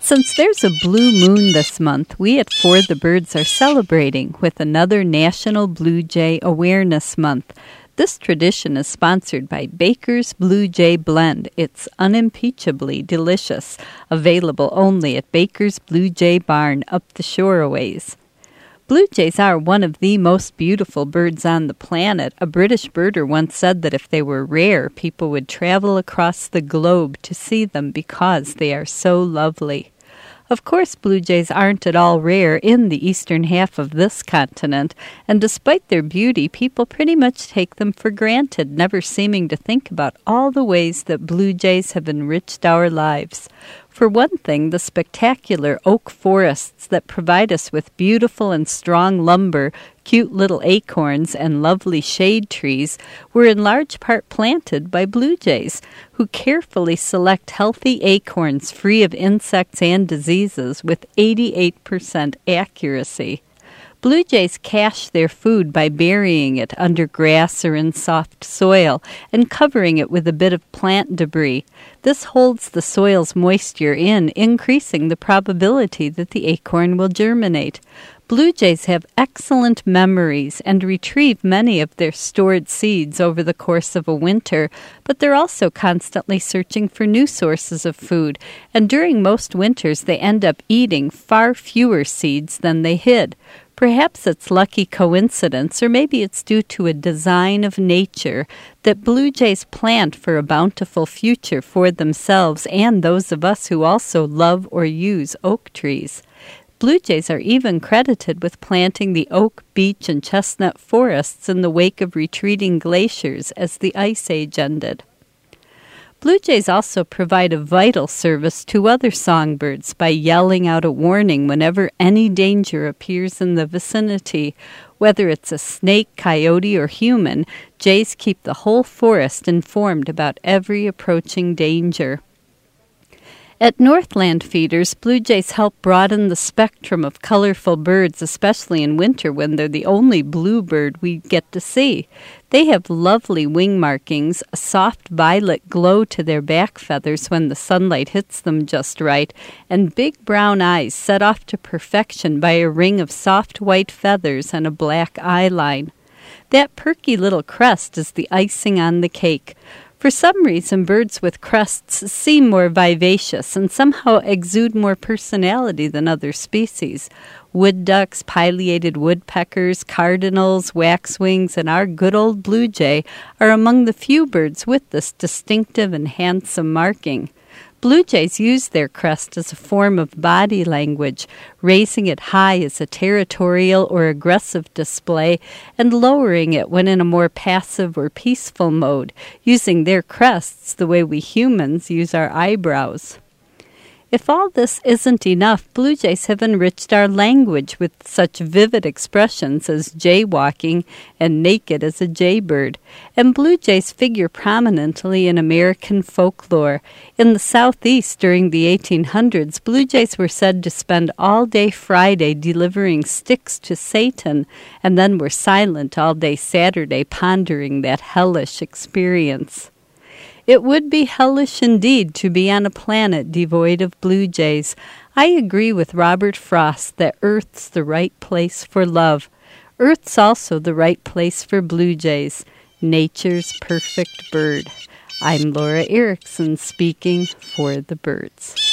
Since there's a blue moon this month, we at For the Birds are celebrating with another National Blue Jay Awareness Month. This tradition is sponsored by Baker's Blue Jay Blend. It's unimpeachably delicious, available only at Baker's Blue Jay Barn up the shore a ways. Blue jays are one of the most beautiful birds on the planet. A British birder once said that if they were rare, people would travel across the globe to see them because they are so lovely. Of course, blue jays aren't at all rare in the eastern half of this continent, and despite their beauty, people pretty much take them for granted, never seeming to think about all the ways that blue jays have enriched our lives. For one thing, the spectacular oak forests that provide us with beautiful and strong lumber, cute little acorns, and lovely shade trees were in large part planted by blue jays, who carefully select healthy acorns free of insects and diseases with 88% accuracy. Blue jays cache their food by burying it under grass or in soft soil and covering it with a bit of plant debris. This holds the soil's moisture in, increasing the probability that the acorn will germinate. Blue jays have excellent memories and retrieve many of their stored seeds over the course of a winter, but they're also constantly searching for new sources of food, and during most winters they end up eating far fewer seeds than they hid. Perhaps it's lucky coincidence, or maybe it's due to a design of nature that blue jays plant for a bountiful future for themselves and those of us who also love or use oak trees. Blue jays are even credited with planting the oak, beech, and chestnut forests in the wake of retreating glaciers as the Ice Age ended. Blue jays also provide a vital service to other songbirds by yelling out a warning whenever any danger appears in the vicinity. Whether it's a snake, coyote, or human, jays keep the whole forest informed about every approaching danger. At Northland feeders, blue jays help broaden the spectrum of colorful birds, especially in winter when they're the only blue bird we get to see. They have lovely wing markings, a soft violet glow to their back feathers when the sunlight hits them just right, and big brown eyes set off to perfection by a ring of soft white feathers and a black eye line. That perky little crest is the icing on the cake. For some reason, birds with crests seem more vivacious and somehow exude more personality than other species. Wood ducks, pileated woodpeckers, cardinals, waxwings, and our good old blue jay are among the few birds with this distinctive and handsome marking. Blue jays use their crest as a form of body language, raising it high as a territorial or aggressive display and lowering it when in a more passive or peaceful mode, using their crests the way we humans use our eyebrows. If all this isn't enough, blue jays have enriched our language with such vivid expressions as jaywalking and naked as a jaybird. And blue jays figure prominently in American folklore. In the Southeast during the 1800s, blue jays were said to spend all day Friday delivering sticks to Satan, and then were silent all day Saturday pondering that hellish experience. It would be hellish indeed to be on a planet devoid of blue jays. I agree with Robert Frost that Earth's the right place for love. Earth's also the right place for blue jays, nature's perfect bird. I'm Laura Erickson speaking for the birds.